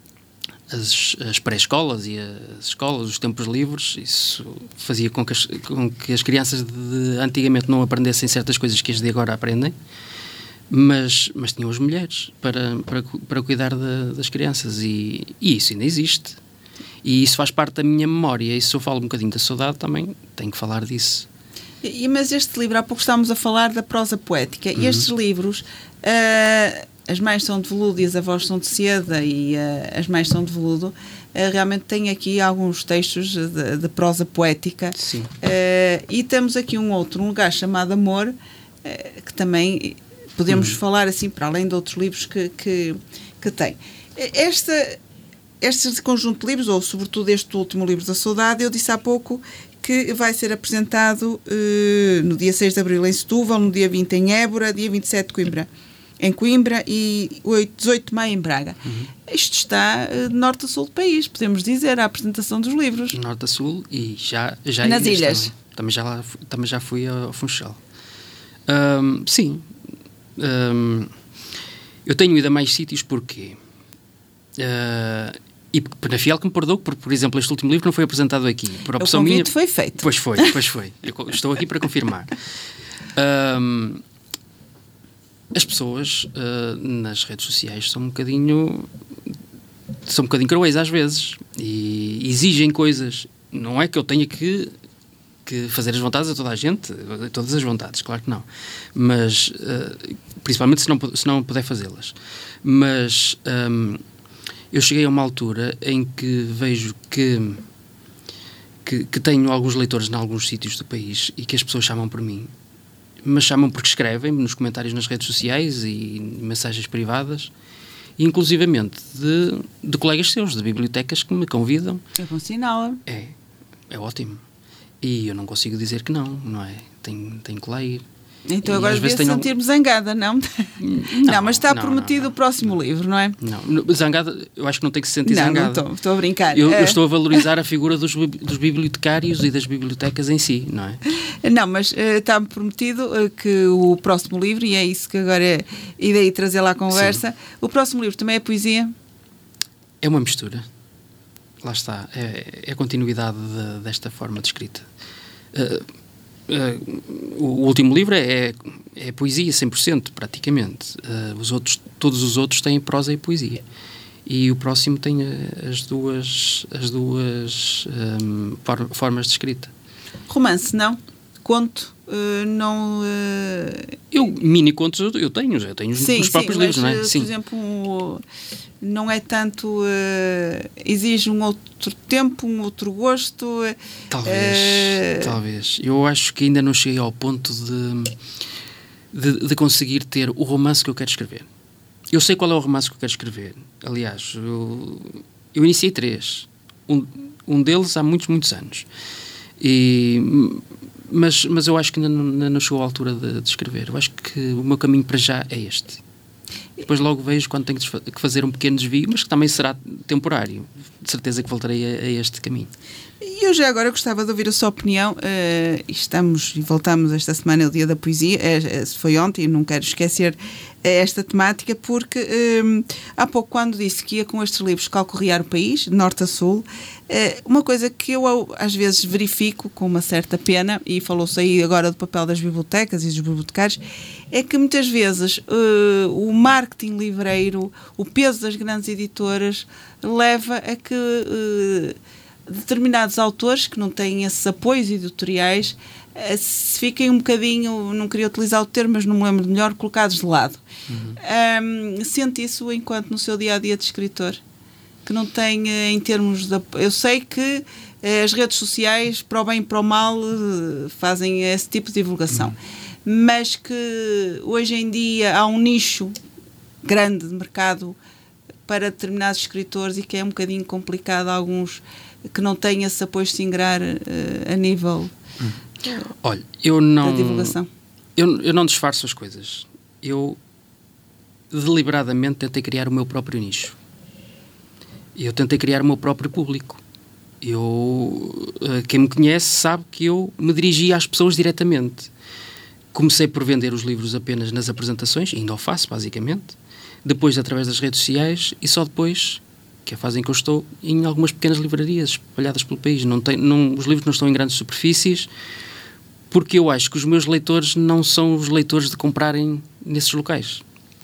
As, as pré-escolas e as escolas, os tempos livres, isso fazia com que as, com que as crianças de antigamente não aprendessem certas coisas que as de agora aprendem, mas, mas tinham as mulheres para, para, para cuidar de, das crianças e, e isso ainda existe. E isso faz parte da minha memória, e se eu falo um bocadinho da saudade também tenho que falar disso. E, mas este livro, há pouco estávamos a falar da prosa poética, uhum. e estes livros... Uh, as mães são de veludo e as avós são de seda e uh, as mães são de veludo, realmente tem aqui alguns textos de, de prosa poética. Sim. Uh, e temos aqui um outro, um lugar chamado Amor, uh, que também podemos hum. falar assim, para além de outros livros que, que, que tem. Esta, este conjunto de livros, ou sobretudo este último livro da Saudade, eu disse há pouco que vai ser apresentado uh, no dia seis de abril em Setúbal, no dia vinte em Évora, dia vinte e sete de Coimbra, em Coimbra e dezoito de maio em Braga. Uhum. Isto está uh, de norte a sul do país, podemos dizer, a apresentação dos livros. Norte a sul e já... já nas ilhas. Também. Também, já lá, também já fui ao Funchal. Um, sim. Um, eu tenho ido a mais sítios porque... Uh, e Penafiel que me perdoou, porque, por exemplo, este último livro não foi apresentado aqui. Por opção o convite minha, foi feito. Pois foi, pois foi. Eu estou aqui para confirmar. Um, as pessoas uh, nas redes sociais são um bocadinho são um bocadinho cruéis às vezes e exigem coisas. Não é que eu tenha que, que fazer as vontades a toda a gente, todas as vontades, claro que não. Mas, uh, principalmente se não, se não puder fazê-las. Mas... Um, eu cheguei a uma altura em que vejo que, que, que tenho alguns leitores em alguns sítios do país e que as pessoas chamam por mim, mas chamam porque escrevem nos comentários nas redes sociais e mensagens privadas, e inclusivamente de, de colegas seus, de bibliotecas que me convidam. É bom sinal. É, é ótimo. E eu não consigo dizer que não, não é? Tenho, tenho que lá ir. Então agora devia se sentir-me zangada, não? não? Não, mas está não, prometido não, não. o próximo livro, não é? Não, zangada, eu acho que não tem que se sentir não, zangada. Não, estou a brincar. Eu, eu estou a valorizar a figura dos, dos bibliotecários e das bibliotecas em si, não é? Não, mas uh, está-me prometido uh, que o próximo livro, e é isso que agora é, e daí trazer lá a conversa, sim. O próximo livro também é poesia? É uma mistura. Lá está. É, é a continuidade de, desta forma de escrita. Uh, Uh, o último livro é, é poesia cem por cento, praticamente. Uh, os outros, todos os outros têm prosa e poesia. E o próximo tem as duas, as duas um, formas de escrita. Romance, não? Conto? Uh, não... Uh... Eu, mini-contos eu, eu tenho, eu tenho sim, os próprios sim, livros, mas, não é? Sim. Por exemplo, um, não é tanto... Uh, exige um outro tempo, um outro gosto... Talvez, uh... talvez. Eu acho que ainda não cheguei ao ponto de, de, de conseguir ter o romance que eu quero escrever. Eu sei qual é o romance que eu quero escrever. Aliás, eu, eu iniciei três. Um, um deles há muitos, muitos anos. E... Mas, mas eu acho que ainda não, ainda não chegou à altura de, de escrever. Eu acho que o meu caminho para já é este. Depois logo vejo quando tenho que fazer um pequeno desvio, mas que também será temporário. De certeza que voltarei a, a este caminho. E eu já agora gostava de ouvir a sua opinião. Uh, estamos e voltamos esta semana, é o Dia da Poesia. É, foi ontem, não quero esquecer esta temática, porque uh, há pouco, quando disse que ia com estes livros calcorrear o país, norte a sul, uh, uma coisa que eu às vezes verifico com uma certa pena, e falou-se aí agora do papel das bibliotecas e dos bibliotecários, é que muitas vezes uh, o marketing livreiro, o peso das grandes editoras, leva a que... Uh, determinados autores que não têm esses apoios editoriais uh, fiquem um bocadinho, não queria utilizar o termo, mas não me lembro melhor, colocados de lado. Uhum. Um, sente isso enquanto no seu dia-a-dia de escritor? Que não tem, uh, em termos de... Eu sei que uh, as redes sociais, para o bem e para o mal, uh, fazem esse tipo de divulgação. Uhum. Mas que hoje em dia há um nicho grande de mercado para determinados escritores e que é um bocadinho complicado alguns que não têm esse apoio de se ingrar uh, a nível hum. Olha, eu não, da divulgação. Eu, eu não disfarço as coisas. Eu deliberadamente tentei criar o meu próprio nicho. Eu tentei criar o meu próprio público. Eu, uh, quem me conhece sabe que eu me dirigi às pessoas diretamente. Comecei por vender os livros apenas nas apresentações, ainda o faço, basicamente. Depois através das redes sociais e só depois... que é a fase em que eu estou, em algumas pequenas livrarias espalhadas pelo país. Não tem, não, os livros não estão em grandes superfícies, porque eu acho que os meus leitores não são os leitores de comprarem nesses locais.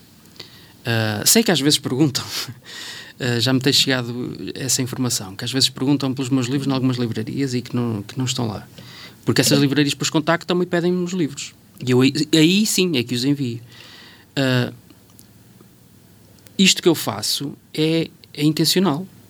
Uh, sei que às vezes perguntam, uh, já me tem chegado essa informação, que às vezes perguntam pelos meus livros em algumas livrarias e que não, que não estão lá. Porque essas livrarias depois contactam-me e pedem-me os livros. E eu, aí sim é que os envio. Uh, isto que eu faço é é intencional.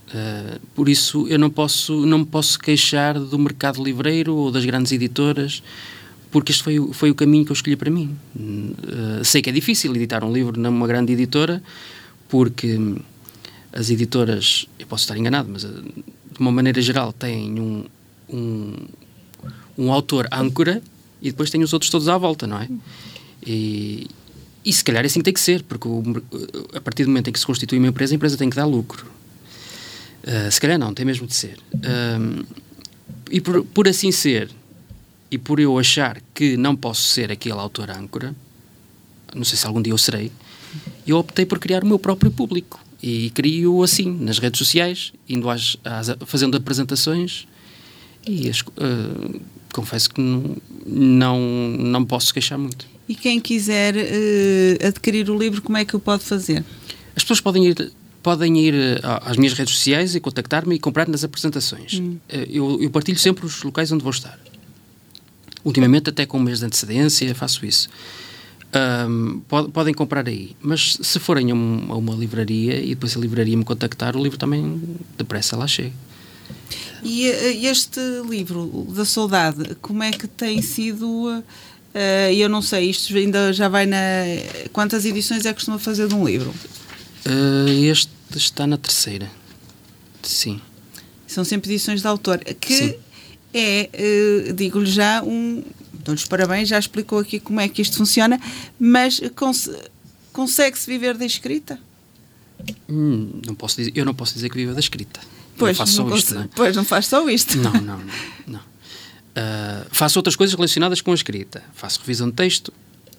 Uh, por isso eu não posso, não me posso queixar do mercado livreiro ou das grandes editoras, porque este foi, foi o caminho que eu escolhi para mim. Uh, sei que é difícil editar um livro numa grande editora, porque as editoras, eu posso estar enganado, mas uh, de uma maneira geral têm um, um, um autor âncora e depois têm os outros todos à volta, não é? E, e se calhar assim tem que ser, porque o, a partir do momento em que se constitui uma empresa, a empresa tem que dar lucro. Uh, se calhar não, tem mesmo de ser. Uh, e por, por assim ser, e por eu achar que não posso ser aquele autor âncora, não sei se algum dia eu serei, eu optei por criar o meu próprio público. E crio assim, nas redes sociais, indo às, às, fazendo apresentações, e as, uh, confesso que não, não, não posso queixar muito. E quem quiser uh, adquirir o livro, como é que o pode fazer? As pessoas podem ir... podem ir às minhas redes sociais e contactar-me e comprar nas apresentações. Hum. Eu, eu partilho sempre os locais onde vou estar. Ultimamente, até com um mês de antecedência, faço isso. Um, pod, podem comprar aí. Mas se forem a, um, a uma livraria e depois a livraria me contactar, o livro também depressa lá chega. E este livro da saudade, como é que tem sido... Uh, eu não sei, isto ainda já vai na... Quantas edições é que costuma fazer de um livro? Uh, este está na terceira. Sim. São sempre edições de autor. Que Sim. é, uh, digo-lhe já, um... Dou-lhes parabéns, já explicou aqui como é que isto funciona, mas cons- consegue-se viver da escrita? Hum, não posso dizer, eu não posso dizer que viva da escrita. Pois não faço não, só isto, cons- não é? pois não faz só isto. Não, não, não. não. Uh, faço outras coisas relacionadas com a escrita. Faço revisão de texto,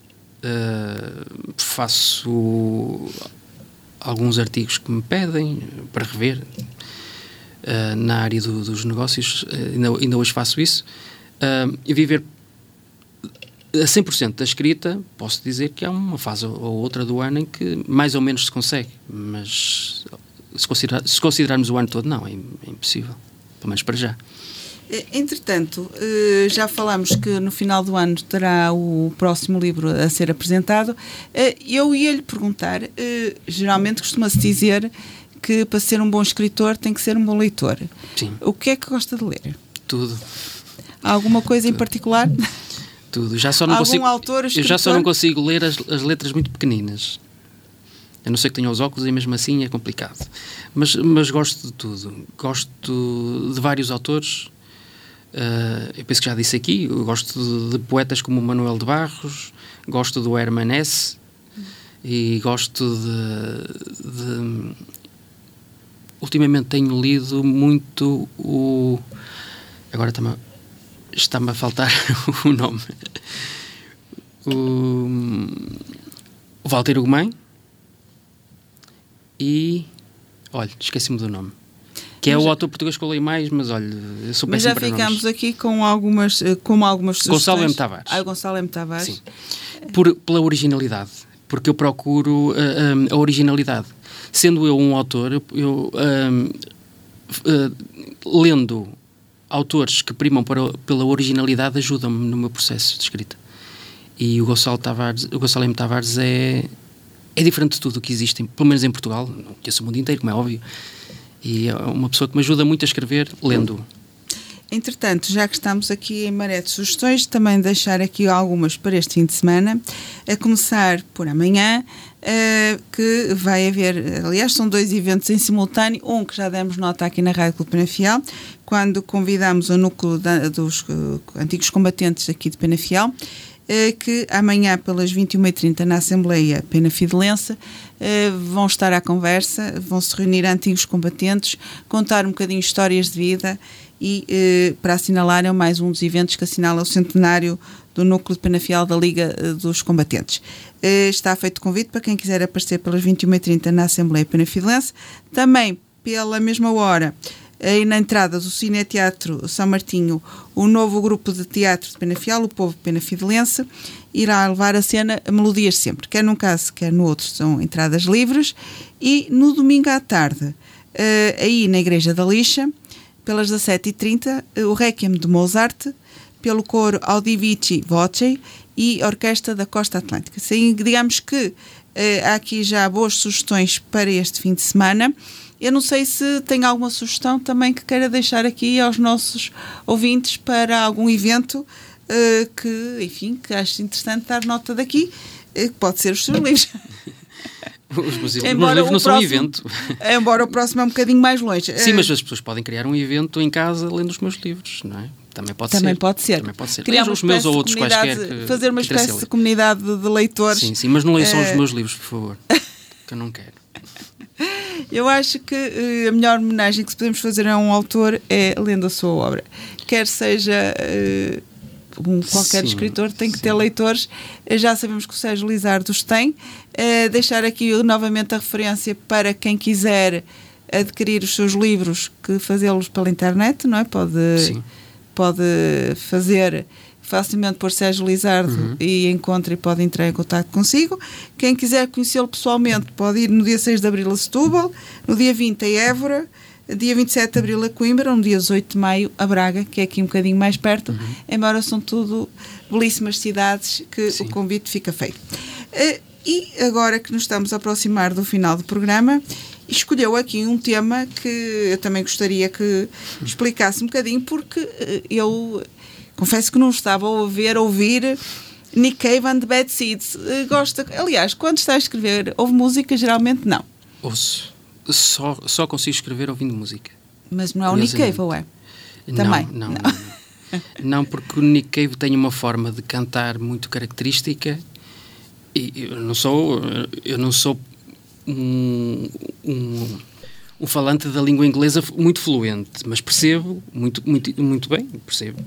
uh, faço alguns artigos que me pedem para rever uh, na área do, dos negócios, uh, ainda, ainda hoje faço isso. Uh, e viver a cem por cento da escrita, posso dizer que há uma fase ou outra do ano em que mais ou menos se consegue, mas se, considera- se considerarmos o ano todo, não, é, é impossível, pelo menos para já. Entretanto, já falámos que no final do ano terá o próximo livro a ser apresentado. Eu ia-lhe perguntar, geralmente costuma-se dizer que para ser um bom escritor tem que ser um bom leitor. Sim. O que é que gosta de ler? Tudo. Há alguma coisa Tudo. em particular? Tudo. Já só não Algum consigo, autor, eu já só não consigo ler as, as letras muito pequeninas. A não ser que tenha os óculos e mesmo assim é complicado. Mas, mas gosto de tudo. Gosto de vários autores. Uh, eu penso que já disse aqui, eu gosto de, de poetas como o Manuel de Barros, gosto do Herman Hesse e gosto de, de... Ultimamente tenho lido muito o... Agora está-me, está-me a faltar o nome. O, o Walter Ugumem e... Olha, esqueci-me do nome. Que é mas, o autor português que eu leio mais, mas olha, eu sou péssimo para nomes. Mas já ficamos aqui com algumas, com algumas sugestões. Gonçalo M. Tavares. Ah, Gonçalo M. Tavares. Sim. Por, pela originalidade. Porque eu procuro uh, um, a originalidade. Sendo eu um autor, eu, eu um, uh, lendo autores que primam para, pela originalidade ajudam-me no meu processo de escrita. E o Gonçalo Tavares, o Gonçalo M. Tavares é, é diferente de tudo o que existe, pelo menos em Portugal. Não conheço o mundo inteiro, como é óbvio. E é uma pessoa que me ajuda muito a escrever lendo. Entretanto, já que estamos aqui em maré de sugestões, também deixar aqui algumas para este fim de semana, a começar por amanhã, uh, que vai haver, aliás, são dois eventos em simultâneo, um que já demos nota aqui na Rádio Clube Penafiel, quando convidamos o núcleo da, dos uh, antigos combatentes aqui de Penafiel, que amanhã pelas vinte e uma e trinta na Assembleia Penafidelense vão estar à conversa, vão se reunir antigos combatentes, contar um bocadinho histórias de vida e para assinalar é mais um dos eventos que assinala o centenário do núcleo de Penafiel da Liga dos Combatentes. Está feito convite para quem quiser aparecer pelas vinte e uma e trinta na Assembleia Penafidelense. Também pela mesma hora, aí na entrada do Cineteatro São Martinho, o novo grupo de teatro de Penafiel, o Povo Penafidelense, irá levar a cena Melodias Sempre, quer num caso, quer no outro, são entradas livres. E no domingo à tarde, aí na Igreja da Lixa, pelas dezassete e trinta, o Requiem de Mozart, pelo coro Audivici Voce e Orquestra da Costa Atlântica. Assim, digamos que há aqui já boas sugestões para este fim de semana. Eu não sei se tem alguma sugestão também que queira deixar aqui aos nossos ouvintes para algum evento uh, que, enfim, que acho interessante dar nota daqui, uh, pode ser os seus livros. Os meus livros não são um evento. Embora o próximo é um bocadinho mais longe. Sim, mas as pessoas podem criar um evento em casa lendo os meus livros, não é? Também pode Também ser. Pode ser. Também pode ser. Criar uma os meus ou outros quaisquer. Que, fazer uma espécie de comunidade de, de leitores. Sim, sim, mas não leiam só uh... os meus livros, por favor. Que eu não quero. Eu acho que uh, a melhor homenagem que podemos fazer a um autor é lendo a sua obra. Quer seja... Uh, Um, qualquer sim, escritor tem que sim. ter leitores. Já sabemos que o Sérgio Lizardo os tem. Uh, deixar aqui novamente a referência para quem quiser adquirir os seus livros, que fazê-los pela internet, não é? Pode, pode fazer facilmente por Sérgio Lizardo uhum. e encontra e pode entrar em contato consigo. Quem quiser conhecê-lo pessoalmente pode ir no dia seis de abril a Setúbal, no dia vinte a Évora, dia vinte e sete de abril a Coimbra, no dia dezoito de maio a Braga, que é aqui um bocadinho mais perto, uhum. embora são tudo belíssimas cidades que Sim. o convite fica feito. Uh, e agora que nos estamos a aproximar do final do programa, escolheu aqui um tema que eu também gostaria que explicasse um bocadinho, porque uh, eu confesso que não estava a ver, a ouvir Nick Cave and the Bad Seeds. Uh, gosta, aliás, quando está a escrever, ouve música? Geralmente não. Ouço. Só, só consigo escrever ouvindo música. Mas não é o Nick Cave, ou é? Também? Não, não, não. Não, não, porque o Nick Cave tem uma forma de cantar muito característica e eu não sou, eu não sou um, um, um falante da língua inglesa muito fluente, mas percebo muito, muito, muito bem, percebo.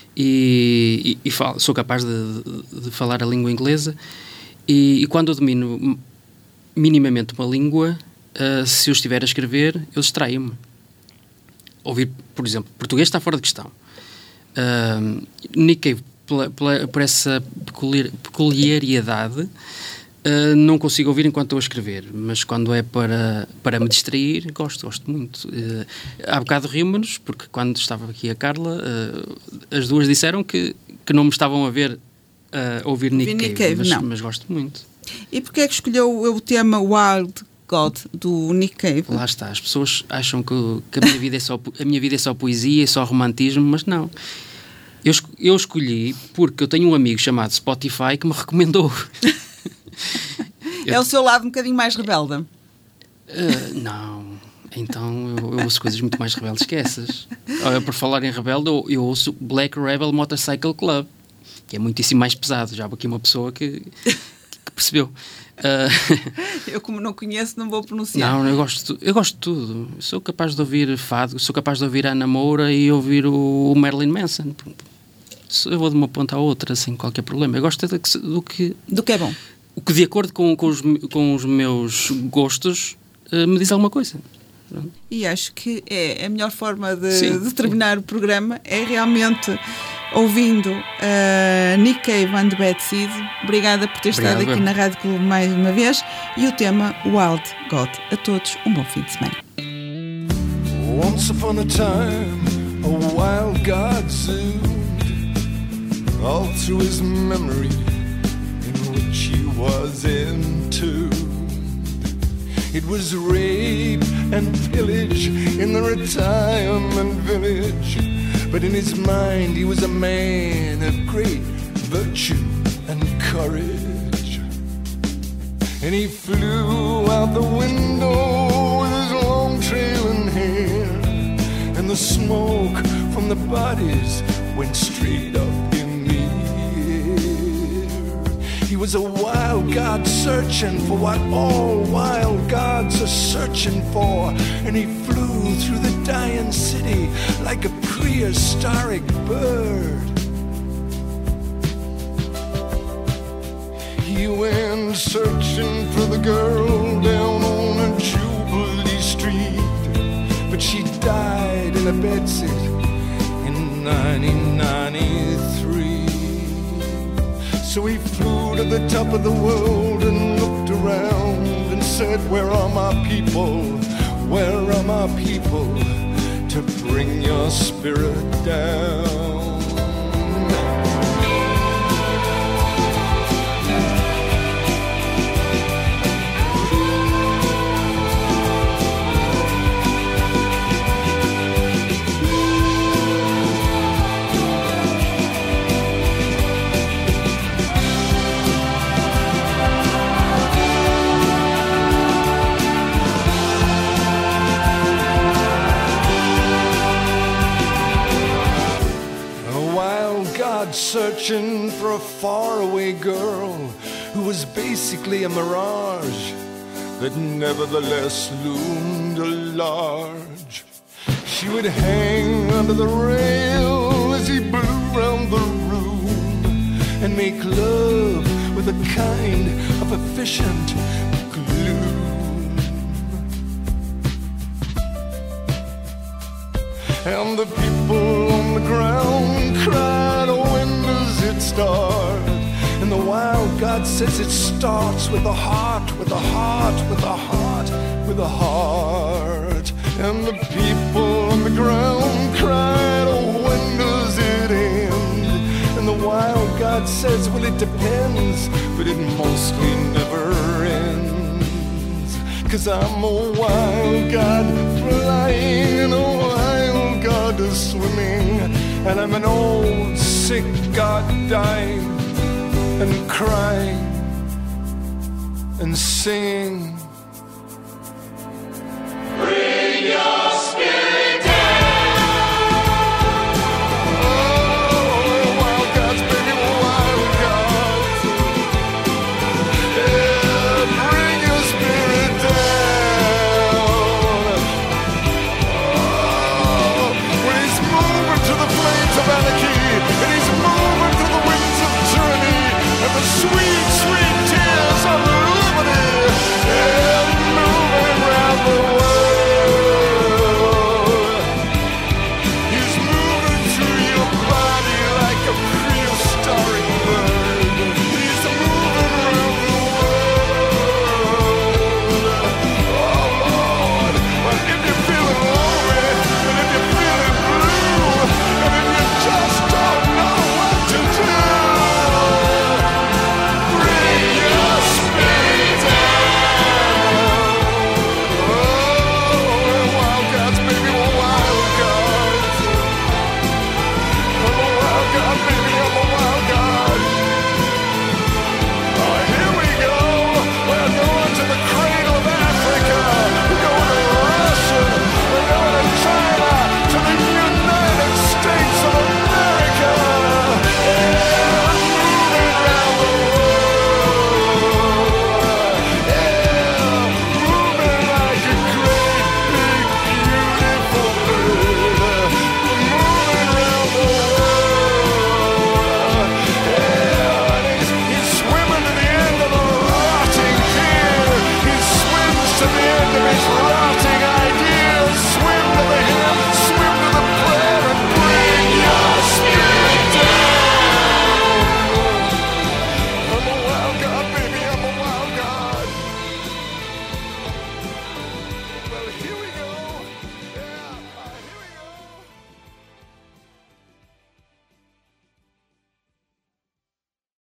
E, e, e falo, sou capaz de, de, de falar a língua inglesa e, e quando eu domino minimamente uma língua, Uh, se eu estiver a escrever, eu distraio-me. Ouvir, por exemplo, português está fora de questão. Uh, Nick Cave, pela, pela, por essa peculiar, peculiaridade, uh, não consigo ouvir enquanto estou a escrever, mas quando é para, para me distrair, gosto, gosto muito. Uh, há bocado rimos-nos, porque quando estava aqui a Carla, uh, as duas disseram que, que não me estavam a ver uh, a ouvir Nick, Nick Cave, Cave mas, não. mas gosto muito. E porquê é que escolheu o tema Wild God, do Nick Cave? Lá está, as pessoas acham que, que a, minha vida é só, a minha vida é só poesia, é só romantismo, mas não. Eu, eu escolhi porque eu tenho um amigo chamado Spotify que me recomendou. É eu, o seu lado um bocadinho mais rebelde? Uh, não, então eu, eu ouço coisas muito mais rebeldes que essas. Olha, por falar em rebelde, eu, eu ouço Black Rebel Motorcycle Club, que é muitíssimo mais pesado. Já há aqui uma pessoa que, que percebeu. Uh... Eu, como não conheço, não vou pronunciar. Não, eu gosto, eu gosto de tudo. Eu sou capaz de ouvir fado, sou capaz de ouvir a Ana Moura e ouvir o, o Marilyn Manson. Eu vou de uma ponta à outra, sem qualquer problema. Eu gosto do que... Do que, do que é bom. O que, de acordo com, com, os, com os meus gostos, uh, me diz alguma coisa. E acho que é a melhor forma de, de terminar o programa é realmente ouvindo uh, Nick Cave and the Bad Seeds. Obrigada por ter Obrigado, estado aqui na Rádio Clube mais uma vez. E o tema Wild God. A todos, um bom fim de semana. Once upon a time, a wild God zoomed all through his memory, in which he was entombed. It was rape and pillage in the retirement village, but in his mind he was a man of great virtue and courage. And he flew out the window with his long trailing hair, and the smoke from the bodies went straight up in the air. He was a wild god searching for what all wild gods are searching for, and he flew through the dying city like a prehistoric bird. He went searching for the girl down on a Jubilee Street, but she died in a bedsit in nineteen ninety-three. So he flew to the top of the world and looked around and said, where are my people? Where are my people to bring your spirit down? searching for a faraway girl who was basically a mirage that nevertheless loomed large. She would hang under the rail as he blew round the room and make love with a kind of efficient gloom. And the people on the ground cried, oh, when does it start? And the wild God says it starts with a heart, with a heart, with a heart, with a heart. And the people on the ground cried, oh, when does it end? And the wild God says, well, it depends, but it mostly never ends. 'Cause I'm a wild God flying and a wild God swimming, and I'm an old sick God dying and crying and singing. Bring your